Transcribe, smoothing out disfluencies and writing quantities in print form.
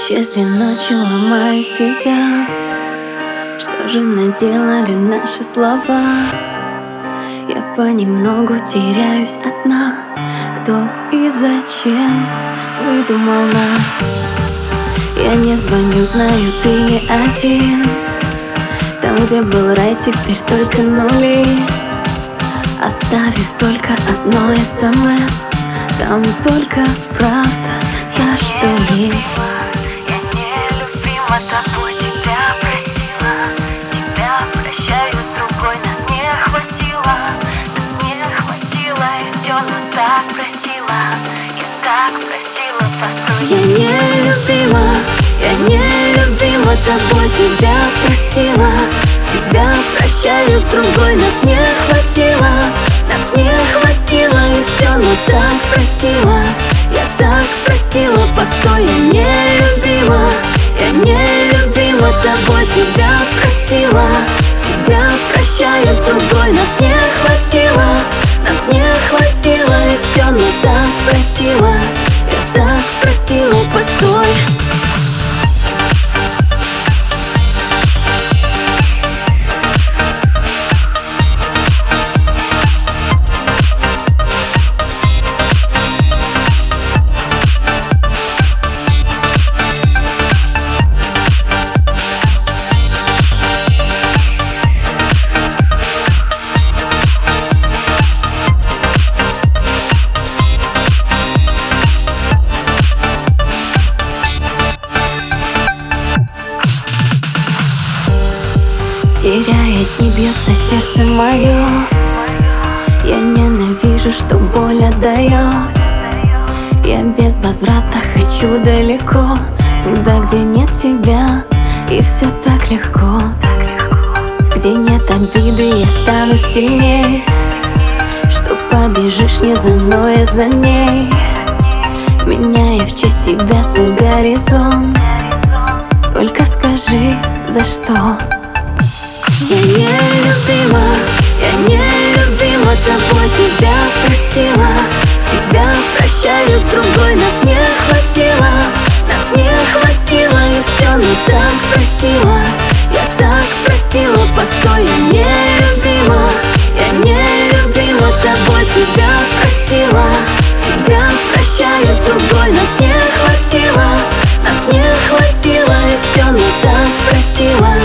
Исчезли ночи, ломаю себя. Что же наделали наши слова? Я понемногу теряюсь одна. Кто и зачем выдумал нас? Я не звоню, знаю, ты не один. Там, где был рай, теперь только нули. Оставив только одно СМС, там только правда, та, что есть. Я нелюбима тобой, тебя просила. Тебя прощаю с другой, нас не хватило. Нас не хватило, и все, но так просила. Я так просила, постой. Я нелюбима тобой, тебя просила. Тебя прощаю с другой, нас не хватило. Нас не хватило, и все, но так просила. Я так просила, постой. Я нелюбима тобой, тебя просила. Тебя прощаю с другой, нас не хватило. Нас не хватило, и все, но так просила. Я так просила, постой. Теряет, не бьется сердце мое. Я ненавижу, что боль отдает. Я безвозвратно хочу далеко, туда, где нет тебя, и все так легко. Где нет обиды, я стану сильней. Что побежишь не за мной, а за ней, меняя в честь тебя свой горизонт. Только скажи, за что? Я нелюбима тобой, тебя простила. Тебя прощаю с другой, нас не хватило. Нас не хватило, и все, но так просила. Я так просила, постой. Я нелюбима тобой, тебя простила. Тебя прощаю с другой, нас не хватило. Нас не хватило, и все, но так просила.